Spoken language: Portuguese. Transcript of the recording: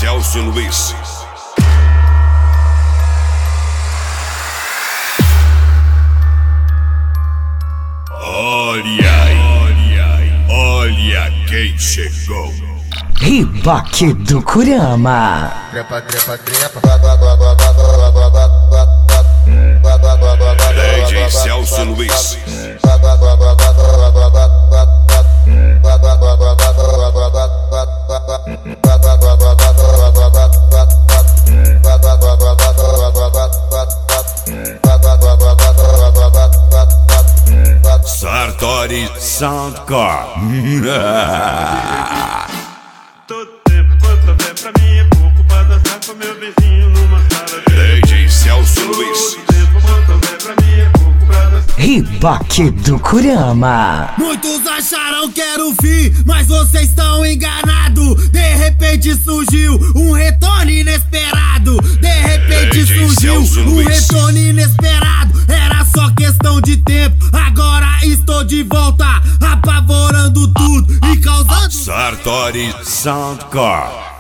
Celso Luiz. Olha quem chegou. Ribaque do Kurama. Trepa, trepa, trepa. DJ Celso Luiz. Sartori Soundcore. Todo tempo, quanto fé pra mim é pouco pra dançar com meu vizinho numa sala de DJ Celso Luiz. Todo tempo, quanto fé pra mim é pouco pra dançar. Ribaque do Kurama. Muitos acharam que era o fim, mas vocês estão enganados. De repente surgiu um retorno inesperado. De repente DJ surgiu Celso um Luiz. retorno inesperado. Era só questão de tempo, agora estou de volta, apavorando tudo e causando Sartori Soundcore.